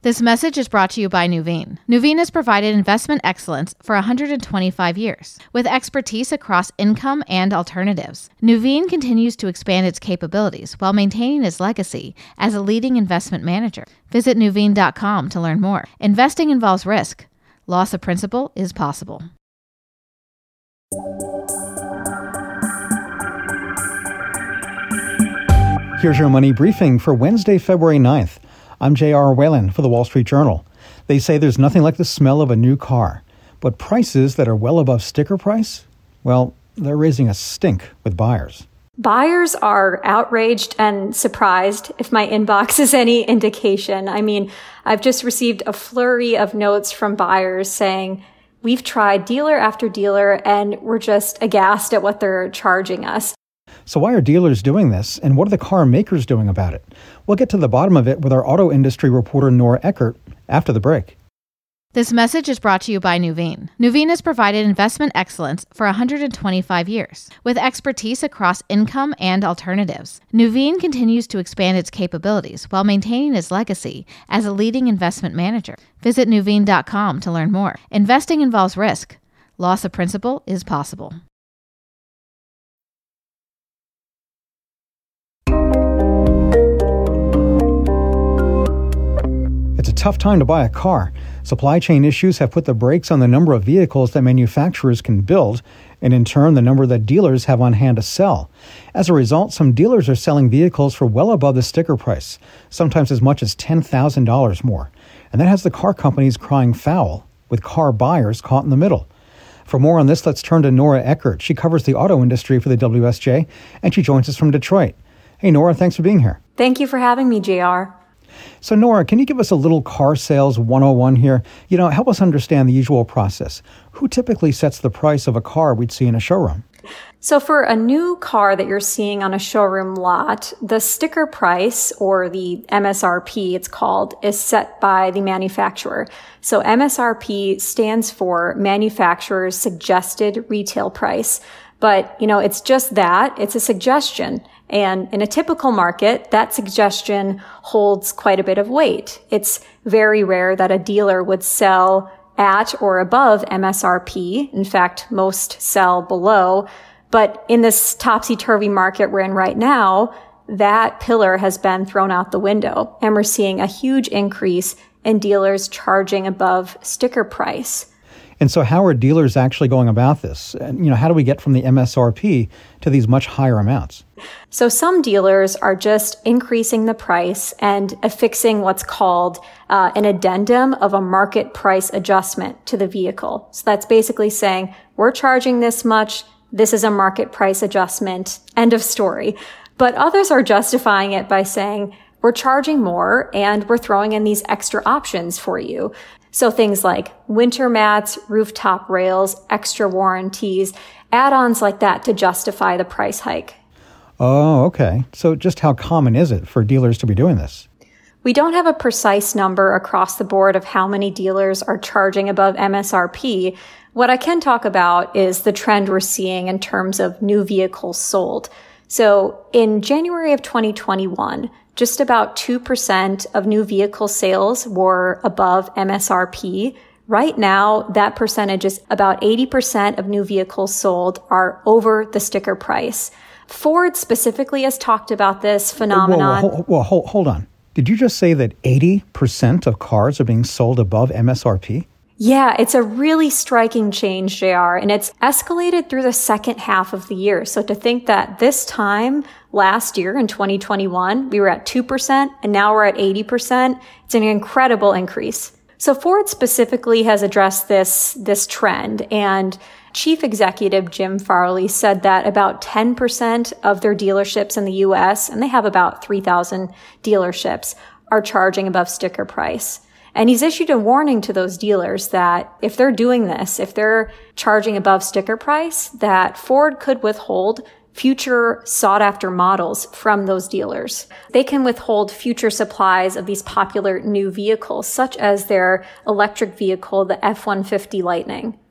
This message is brought to you by Nuveen. Nuveen has provided investment excellence for 125 years, with expertise across income and alternatives. Nuveen continues to expand its capabilities while maintaining its legacy as a leading investment manager. Visit Nuveen.com to learn more. Investing involves risk. Loss of principal is possible. Here's your money briefing for Wednesday, February 9th. I'm J.R. Whalen for the Wall Street Journal. They say there's nothing like the smell of a new car, but prices that are well above sticker price, well, they're raising a stink with buyers. Buyers are outraged and surprised, if my inbox is any indication. I mean, I've just received a flurry of notes from buyers saying, we've tried dealer after dealer and we're just aghast at what they're charging us. So why are dealers doing this, and what are the car makers doing about it? We'll get to the bottom of it with our auto industry reporter Nora Eckert after the break. This message is brought to you by Nuveen. Nuveen has provided investment excellence for 125 years, with expertise across income and alternatives. Nuveen continues to expand its capabilities while maintaining its legacy as a leading investment manager. Visit Nuveen.com to learn more. Investing involves risk. Loss of principal is possible. It's a tough time to buy a car. Supply chain issues have put the brakes on the number of vehicles that manufacturers can build, and in turn, the number that dealers have on hand to sell. As a result, some dealers are selling vehicles for well above the sticker price, sometimes as much as $10,000 more. And that has the car companies crying foul, with car buyers caught in the middle. For more on this, let's turn to Nora Eckert. She covers the auto industry for the WSJ, and she joins us from Detroit. Hey, Nora, thanks for being here. Thank you for having me, JR. So, Nora, can you give us a little car sales 101 here? Help us understand the usual process. Who typically sets the price of a car we'd see in a showroom? So for a new car that you're seeing on a showroom lot, the sticker price, or the MSRP it's called, is set by the manufacturer. So MSRP stands for Manufacturer's Suggested Retail Price. But, it's just that. It's a suggestion. And in a typical market, that suggestion holds quite a bit of weight. It's very rare that a dealer would sell at or above MSRP. In fact, most sell below. But in this topsy-turvy market we're in right now, that pillar has been thrown out the window. And we're seeing a huge increase in dealers charging above sticker price. And so how are dealers actually going about this? And, how do we get from the MSRP to these much higher amounts? So some dealers are just increasing the price and affixing what's called an addendum of a market price adjustment to the vehicle. So that's basically saying, we're charging this much. This is a market price adjustment. End of story. But others are justifying it by saying, we're charging more and we're throwing in these extra options for you. So things like winter mats, rooftop rails, extra warranties, add-ons like that to justify the price hike. Oh, okay. So just how common is it for dealers to be doing this? We don't have a precise number across the board of how many dealers are charging above MSRP. What I can talk about is the trend we're seeing in terms of new vehicles sold. So in January of 2021, just about 2% of new vehicle sales were above MSRP. Right now, that percentage is about 80% of new vehicles sold are over the sticker price. Ford specifically has talked about this phenomenon. Hold on. Did you just say that 80% of cars are being sold above MSRP? Yeah, it's a really striking change, JR, and it's escalated through the second half of the year. So to think that this time last year in 2021, we were at 2% and now we're at 80%, it's an incredible increase. So Ford specifically has addressed this trend, and Chief Executive Jim Farley said that about 10% of their dealerships in the U.S., and they have about 3,000 dealerships, are charging above sticker price. And he's issued a warning to those dealers that if they're doing this, if they're charging above sticker price, that Ford could withhold future sought-after models from those dealers. They can withhold future supplies of these popular new vehicles, such as their electric vehicle, the F-150 Lightning.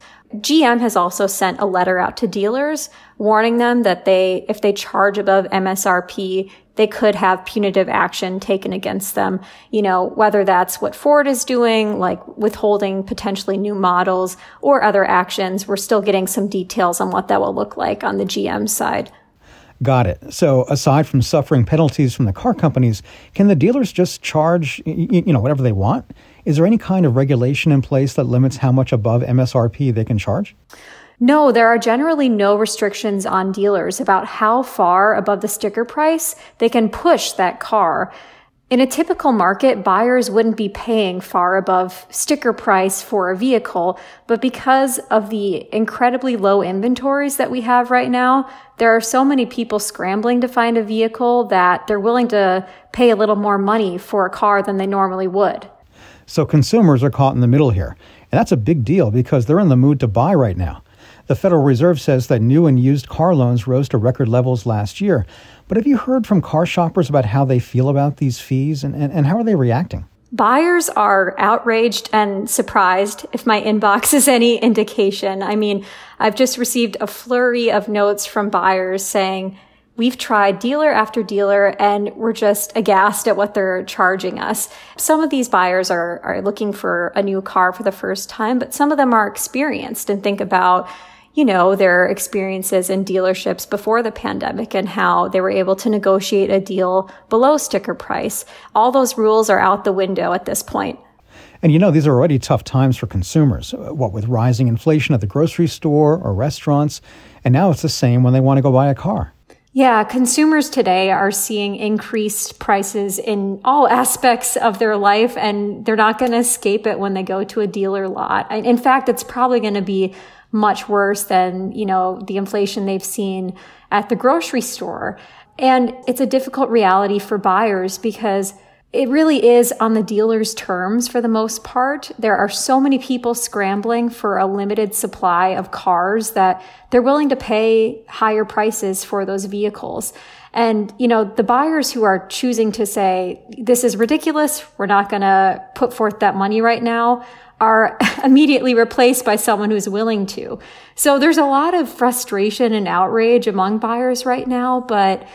GM has also sent a letter out to dealers warning them that if they charge above MSRP, they could have punitive action taken against them. Whether that's what Ford is doing, like withholding potentially new models, or other actions. We're still getting some details on what that will look like on the GM side. Got it. So aside from suffering penalties from the car companies, can the dealers just charge, whatever they want? Is there any kind of regulation in place that limits how much above MSRP they can charge? No, there are generally no restrictions on dealers about how far above the sticker price they can push that car. In a typical market, buyers wouldn't be paying far above sticker price for a vehicle, but because of the incredibly low inventories that we have right now, there are so many people scrambling to find a vehicle that they're willing to pay a little more money for a car than they normally would. So consumers are caught in the middle here, and that's a big deal because they're in the mood to buy right now. The Federal Reserve says that new and used car loans rose to record levels last year. But have you heard from car shoppers about how they feel about these fees and how are they reacting? Buyers are outraged and surprised, if my inbox is any indication. I mean, I've just received a flurry of notes from buyers saying, we've tried dealer after dealer and we're just aghast at what they're charging us. Some of these buyers are looking for a new car for the first time, but some of them are experienced and think about their experiences in dealerships before the pandemic and how they were able to negotiate a deal below sticker price. All those rules are out the window at this point. And these are already tough times for consumers, with rising inflation at the grocery store or restaurants. And now it's the same when they want to go buy a car. Yeah, consumers today are seeing increased prices in all aspects of their life, and they're not going to escape it when they go to a dealer lot. In fact, it's probably going to be much worse than, the inflation they've seen at the grocery store. And it's a difficult reality for buyers because it really is on the dealer's terms for the most part. There are so many people scrambling for a limited supply of cars that they're willing to pay higher prices for those vehicles. And, the buyers who are choosing to say, this is ridiculous, we're not going to put forth that money right now, are immediately replaced by someone who's willing to. So there's a lot of frustration and outrage among buyers right now, but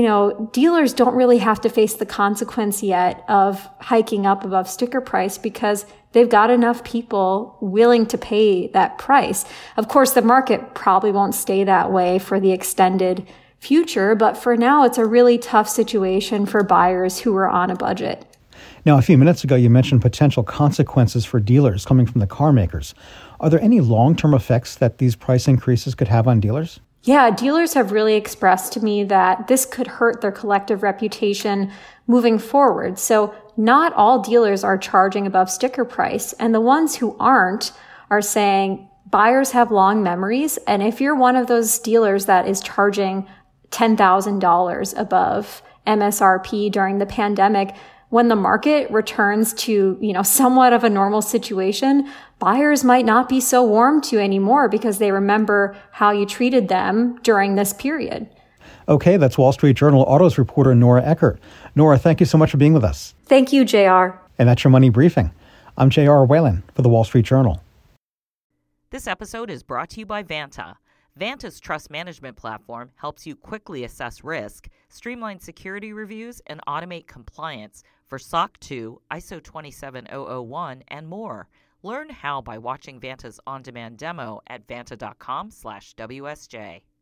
dealers don't really have to face the consequence yet of hiking up above sticker price because they've got enough people willing to pay that price. Of course, the market probably won't stay that way for the extended future, but for now, it's a really tough situation for buyers who are on a budget. Now, a few minutes ago, you mentioned potential consequences for dealers coming from the car makers. Are there any long-term effects that these price increases could have on dealers? Yeah, dealers have really expressed to me that this could hurt their collective reputation moving forward. So not all dealers are charging above sticker price. And the ones who aren't are saying buyers have long memories. And if you're one of those dealers that is charging $10,000 above MSRP during the pandemic, when the market returns to, somewhat of a normal situation, buyers might not be so warm to you anymore because they remember how you treated them during this period. Okay, that's Wall Street Journal Autos reporter Nora Eckert. Nora, thank you so much for being with us. Thank you, JR. And that's your Money Briefing. I'm JR Whalen for the Wall Street Journal. This episode is brought to you by Vanta. Vanta's trust management platform helps you quickly assess risk, streamline security reviews, and automate compliance for SOC 2, ISO 27001, and more. Learn how by watching Vanta's on-demand demo at vanta.com/WSJ.